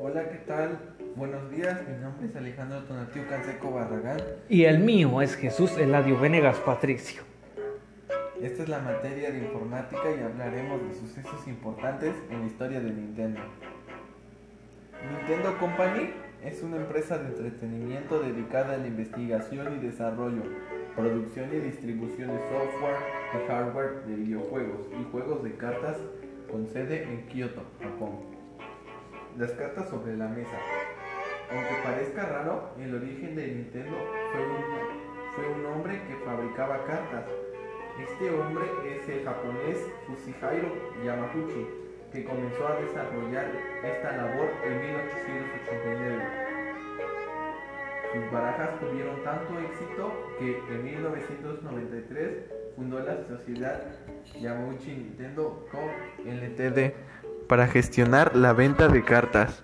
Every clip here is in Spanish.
Hola, ¿qué tal? Buenos días, mi nombre es Alejandro Tonatiu Canseco Barragán. Y el mío es Jesús Eladio Venegas Patricio. Esta es la materia de informática y hablaremos de sucesos importantes en la historia de Nintendo. Nintendo Company es una empresa de entretenimiento dedicada a la investigación y desarrollo, producción y distribución de software y hardware de videojuegos y juegos de cartas con sede en Kioto, Japón. Las cartas sobre la mesa. Aunque parezca raro, el origen de Nintendo fue un hombre que fabricaba cartas. Este hombre es el japonés Fusihiro Yamauchi, que comenzó a desarrollar esta labor en 1889. Sus barajas tuvieron tanto éxito que en 1993 fundó la sociedad Yamauchi Nintendo Co. Ltd. para gestionar la venta de cartas.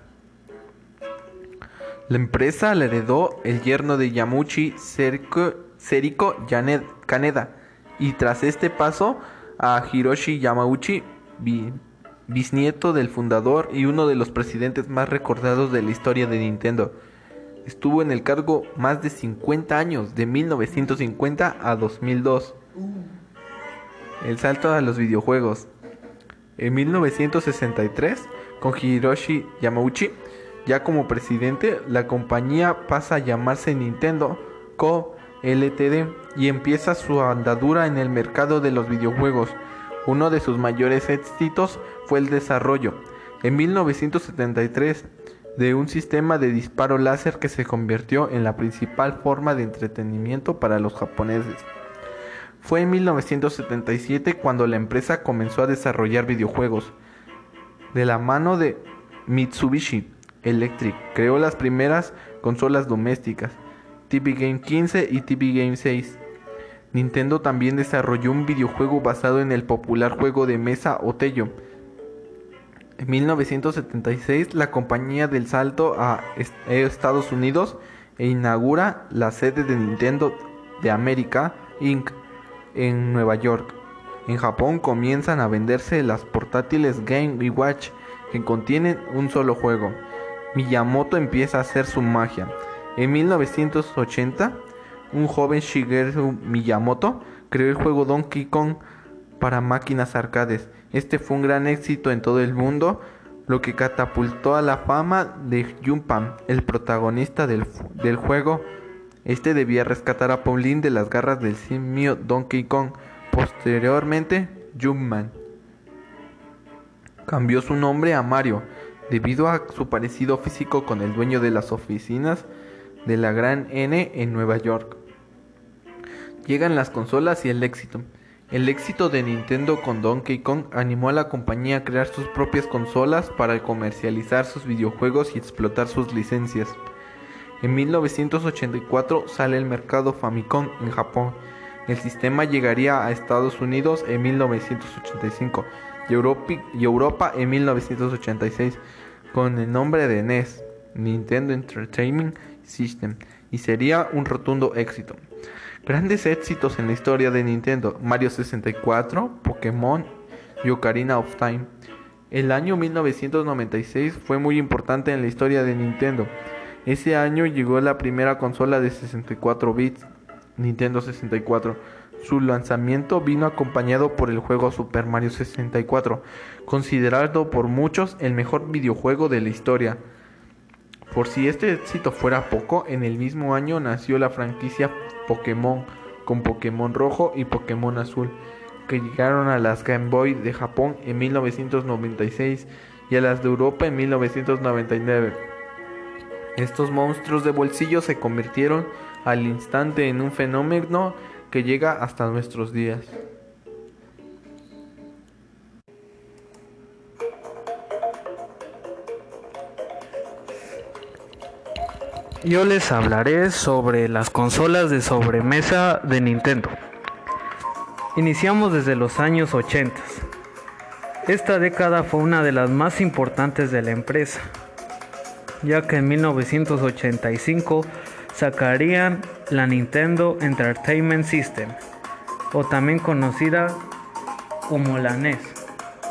La empresa la heredó el yerno de Yamauchi, Seriko Kaneda, y tras este paso a Hiroshi Yamauchi, bisnieto del fundador y uno de los presidentes más recordados de la historia de Nintendo. Estuvo en el cargo más de 50 años, de 1950 a 2002. El salto a los videojuegos. En 1963, con Hiroshi Yamauchi ya como presidente, la compañía pasa a llamarse Nintendo Co. Ltd. y empieza su andadura en el mercado de los videojuegos. Uno de sus mayores éxitos fue el desarrollo, en 1973, de un sistema de disparo láser que se convirtió en la principal forma de entretenimiento para los japoneses. Fue en 1977 cuando la empresa comenzó a desarrollar videojuegos. De la mano de Mitsubishi Electric, creó las primeras consolas domésticas, TV Game 15 y TV Game 6. Nintendo también desarrolló un videojuego basado en el popular juego de mesa Otello. En 1976, la compañía da el salto a Estados Unidos e inaugura la sede de Nintendo de América Inc. en Nueva York. En Japón comienzan a venderse las portátiles Game & Watch que contienen un solo juego. Miyamoto empieza a hacer su magia. En 1980, un joven Shigeru Miyamoto creó el juego Donkey Kong para máquinas arcades. Este fue un gran éxito en todo el mundo, lo que catapultó a la fama de Jumpman, el protagonista del juego. Este debía rescatar a Pauline de las garras del simio Donkey Kong. Posteriormente, Jumpman cambió su nombre a Mario, debido a su parecido físico con el dueño de las oficinas de la Gran N en Nueva York. Llegan las consolas y el éxito. El éxito de Nintendo con Donkey Kong animó a la compañía a crear sus propias consolas para comercializar sus videojuegos y explotar sus licencias. En 1984 sale el mercado Famicom en Japón. El sistema llegaría a Estados Unidos en 1985 y Europa en 1986 con el nombre de NES, Nintendo Entertainment System, y sería un rotundo éxito. Grandes éxitos en la historia de Nintendo: Mario 64, Pokémon y Ocarina of Time. El año 1996 fue muy importante en la historia de Nintendo. Ese año llegó la primera consola de 64 bits, Nintendo 64. Su lanzamiento vino acompañado por el juego Super Mario 64, considerado por muchos el mejor videojuego de la historia. Por si este éxito fuera poco, en el mismo año nació la franquicia Pokémon, con Pokémon Rojo y Pokémon Azul, que llegaron a las Game Boy de Japón en 1996 y a las de Europa en 1999. Estos monstruos de bolsillo se convirtieron al instante en un fenómeno que llega hasta nuestros días. Yo les hablaré sobre las consolas de sobremesa de Nintendo. Iniciamos desde los años 80. Esta década fue una de las más importantes de la empresa, ya que en 1985 sacarían la Nintendo Entertainment System, o también conocida como la NES.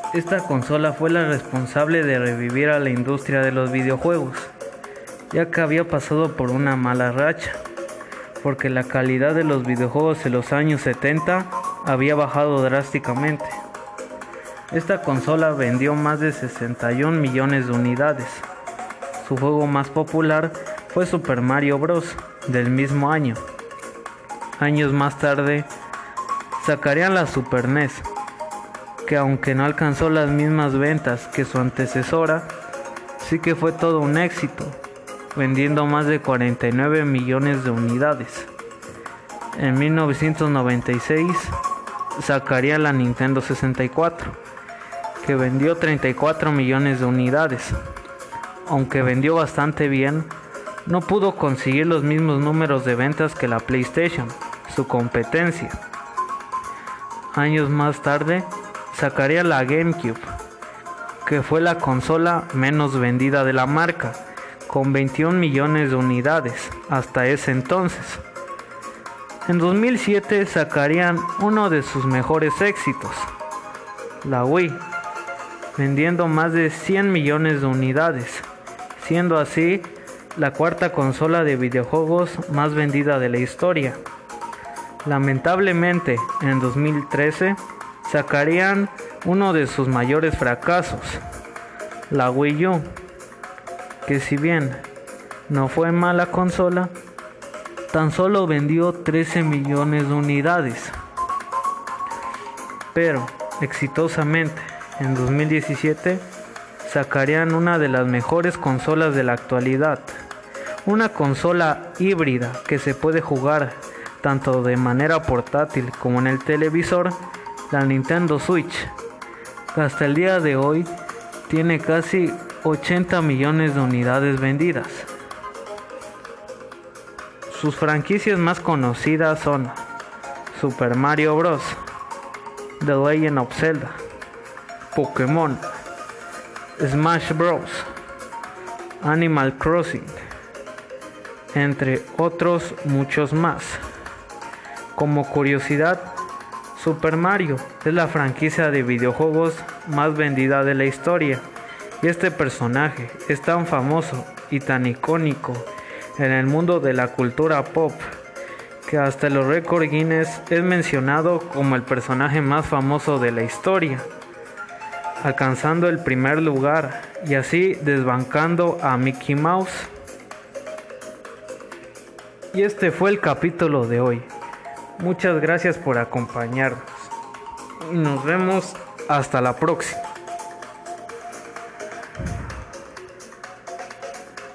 Esta consola fue la responsable de revivir a la industria de los videojuegos, ya que había pasado por una mala racha, porque la calidad de los videojuegos en los años 70 había bajado drásticamente. Esta consola vendió más de 61 millones de unidades. Su juego más popular fue Super Mario Bros. Del mismo año. Años más tarde, sacarían la Super NES, que aunque no alcanzó las mismas ventas que su antecesora, sí que fue todo un éxito, vendiendo más de 49 millones de unidades. En 1996 sacaría la Nintendo 64, que vendió 34 millones de unidades. Aunque vendió bastante bien, no pudo conseguir los mismos números de ventas que la PlayStation, su competencia. Años más tarde, sacaría la GameCube, que fue la consola menos vendida de la marca, con 21 millones de unidades hasta ese entonces. En 2007 sacarían uno de sus mejores éxitos, la Wii, vendiendo más de 100 millones de unidades, siendo así la cuarta consola de videojuegos más vendida de la historia. Lamentablemente, en 2013 sacarían uno de sus mayores fracasos, la Wii U, que si bien no fue mala consola, tan solo vendió 13 millones de unidades. Pero, exitosamente, en 2017 sacarían una de las mejores consolas de la actualidad, una consola híbrida que se puede jugar tanto de manera portátil como en el televisor, la Nintendo Switch, que hasta el día de hoy tiene casi 80 millones de unidades vendidas. Sus franquicias más conocidas son Super Mario Bros., The Legend of Zelda, Pokémon, Smash Bros., Animal Crossing, entre otros muchos más. Como curiosidad, Super Mario es la franquicia de videojuegos más vendida de la historia, y este personaje es tan famoso y tan icónico en el mundo de la cultura pop que hasta los récords Guinness es mencionado como el personaje más famoso de la historia, alcanzando el primer lugar y así desbancando a Mickey Mouse. Y este fue el capítulo de hoy. Muchas gracias por acompañarnos. Nos vemos hasta la próxima.